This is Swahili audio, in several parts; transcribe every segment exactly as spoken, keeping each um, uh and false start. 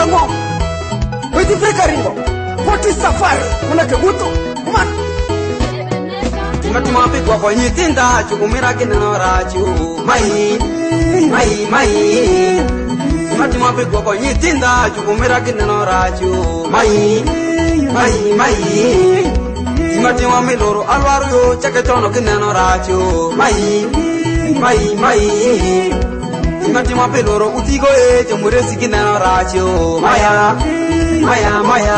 ngom. Wezi freka ringo. Poti safari. Unake guto. Man. Mati mapi kwa kwa nyitinda. Chukumira kineno rachu. Mai. Mai. Mai. Mati mapi kwa kwa nyitinda. Chukumira kineno rachu. Mai. Mai. Mai. Mati mapi loro alwaru yo. Chake tono kineno rachu. Mai. Mai. Mai. Mati mapi loro utigo e. Chumuresi kineno rachu. Maya. Maya. Maya.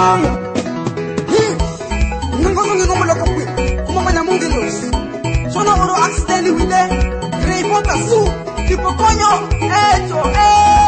Ngongo ngongo maloko kwe. Kumamanya mungi los. Sona oro accidentally wide. Grey bota su. Tipo coño. Echo. Eh.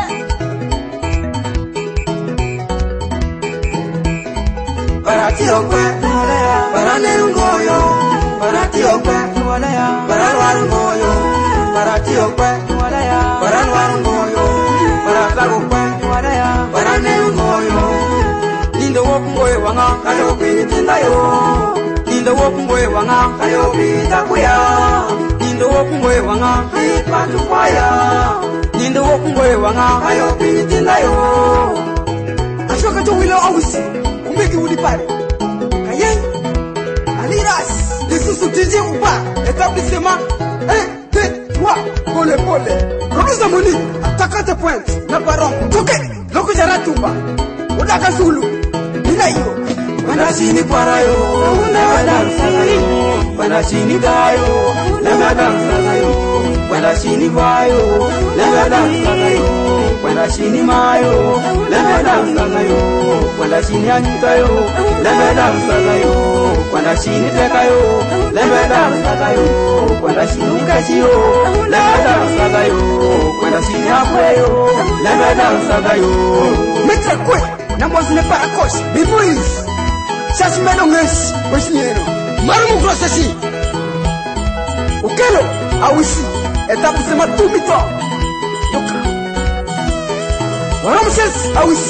Para ti okwe. Para nerungoyo. Para ti okwe. Para warungoyo. Para ti okwe. Para warungoyo. Para kagokwe. Para nerungoyo. Nindo wokungoye wanga. Kayo kwitinda yo. Nindo wokungoye wanga. Kayo kwitakuya. Nindo wokungoye wanga. Kwipatu kwaya. Nindo wokungoye wanga. Kayo kwitinda yo. Ashoka to wilo awisi. Umeki ulipare. Kayen. Aliras. Desusu tiji upa. Établissement. Un, deux, trois. Pole pole. Produce moni. Atakate point. Na baron. Toke. Loko jara tumba. Udaka Zulu. Nina iyo. Wanda chini para yo. Never dance yo. Wanda chini gayo. Never dance yo. Wanda chini vayo. Never dance yo. Wanda chini mayo. Never dance yo. Wanda chini anyuta yo. Never dance yo. Wanda chini teka yo. Never dance yo. Wanda chini kachi yo. Never dance yo. Wanda chini akwe yo. Never dance yo. Metre kwe. Na mwazine para kosh. Bibuis. Sasi meno ngesi. Wesnieno. Marumu grosesi. Ukelo. Awisi. Établissement tumito. Yoka. Waramu sesi. Awisi.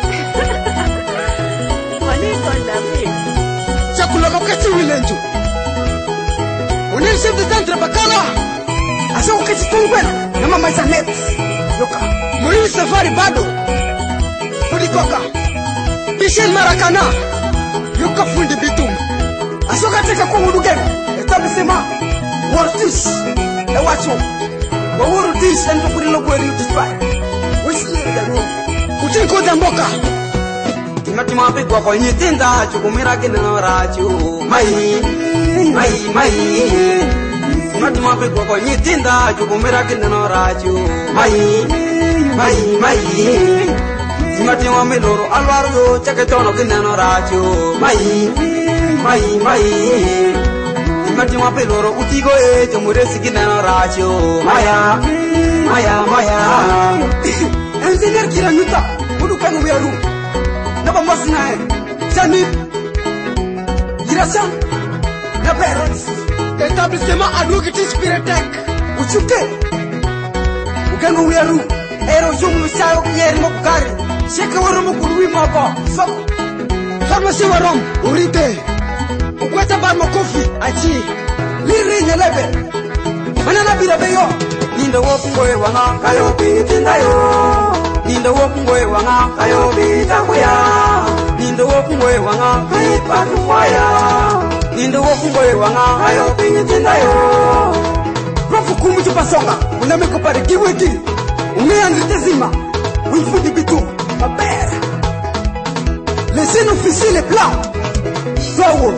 Manito ndapi. Chakula mokati wilenju. Unil chef de centre bakala. Asa ukati tungwena. Na mama isa net. Yoka. Muri safari bado. Ulikoka. Michel Marakana. Yoka fundi bitum. Asoka teka kwa hudugeni. Établissement. Wortis. Ewacho. Wawuru dis and tukuri logweri utispai. Wisi yenda no. Utinko damboka. Mati mapi kwa kwa nyitinda. Chukumira kineno rachu. Mai. Mai. Mai. Mati mapi kwa kwa nyitinda. Chukumira kineno rachu. Mai. Mai. Mai. Mati mapi loro alwaru yo. Chake tono kineno rachu. Mai. Mai. Mai. Mati mapi loro utigo e. Chumuresi kineno rachu. Maya. Maya. Maya. Engineer Kiranyuta. Udukanu wiaru. Naba masnae. Janib. Girasan. Naberos. Établissement Adwokiti Spiritech. Uchuke. Ugangu wiaru. Ero jungu sayo yeri mokari. Sheke waromu kuruwi moko. Sok. Pharmacie warom. Urite. Ukweta bar mokofi. Achi. Liri nyelebe. Manana bila beyo. Nindo wokungoye wanga. Kayo kwitinda yo. Nindo wokungoye wanga. Kayo kwitakuya. Nindo wokungoye wanga. Kwipatu kwaya. Nindo wokungoye wanga. Kayo kwitinda yo. Profu kumu chupasonga. Unameko pare kiweki. Umeandite zima. Wifundi bitu. Mabera. Les scènes officielles les plans. Flower.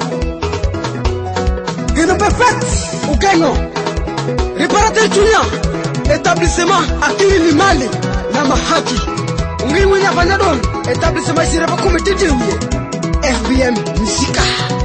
Geno perfect. Ukengo. Réparateur Junior. Établissement Akili Limali. Na mahaki. Ungiwenya Vanadon. Établissement Sireba Comité de F B M Musica.